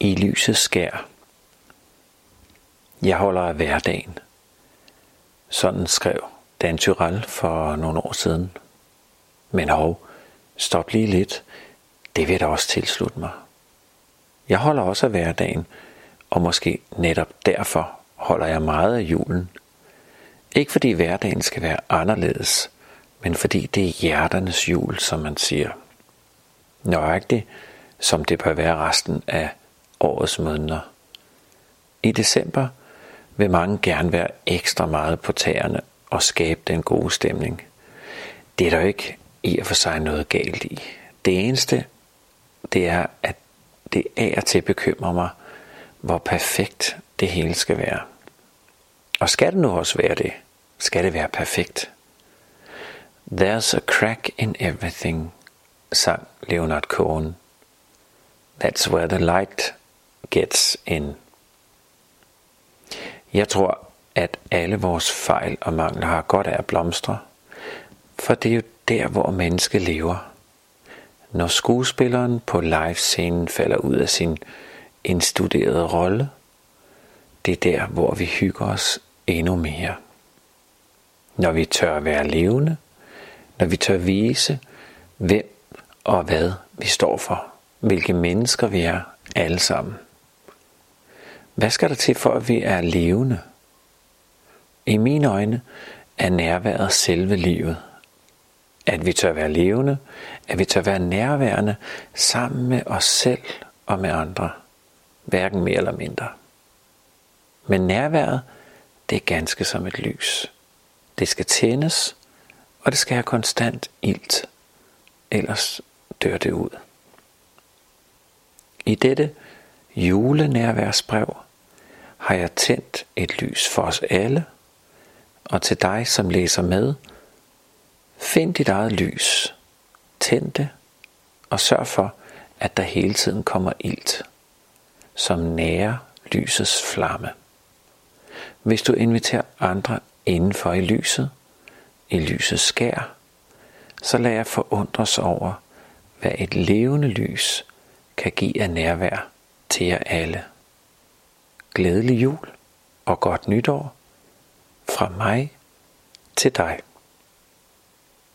i lysets skær. Jeg holder af hverdagen. Sådan skrev Dan Turèll for nogle år siden. Men stop lige lidt. Det vil jeg da også tilslutte mig. Jeg holder også af hverdagen, og måske netop derfor holder jeg meget af julen. Ikke fordi hverdagen skal være anderledes, men fordi det er hjerternes jul, som man siger. Nøjagtigt, som det bør være resten af årets måneder. I december vil mange gerne være ekstra meget på tæerne og skabe den gode stemning. Det er der ikke i og for sig noget galt i. Det eneste, det er, at det af og til bekymrer mig, hvor perfekt det hele skal være. Og skal det nu også være det? Skal det være perfekt? There's a crack in everything, sang Leonard Cohen. That's where the light gets in. Jeg tror, at alle vores fejl og mangler har godt af at blomstre, for det er jo der, hvor mennesket lever. Når skuespilleren på livescenen falder ud af sin indstuderede rolle, det er der, hvor vi hygger os endnu mere. Når vi tør være levende, når vi tør vise, hvem og hvad vi står for, hvilke mennesker vi er alle sammen. Hvad skal der til for, at vi er levende? I mine øjne er nærværet selve livet. At vi tør være levende, at vi tør være nærværende sammen med os selv og med andre. Hverken mere eller mindre. Men nærværet, det er ganske som et lys. Det skal tændes, og det skal have konstant ilt. Ellers dør det ud. I dette julenærværsbrev har jeg tændt et lys for os alle, og til dig, som læser med, find dit eget lys, tænd det, og sørg for, at der hele tiden kommer ilt, som nærer lysets flamme. Hvis du inviterer andre indenfor i lysets skær, så lad jer forundres over, hvad et levende lys kan give af nærvær til jer alle. Glædelig jul og godt nytår fra mig til dig.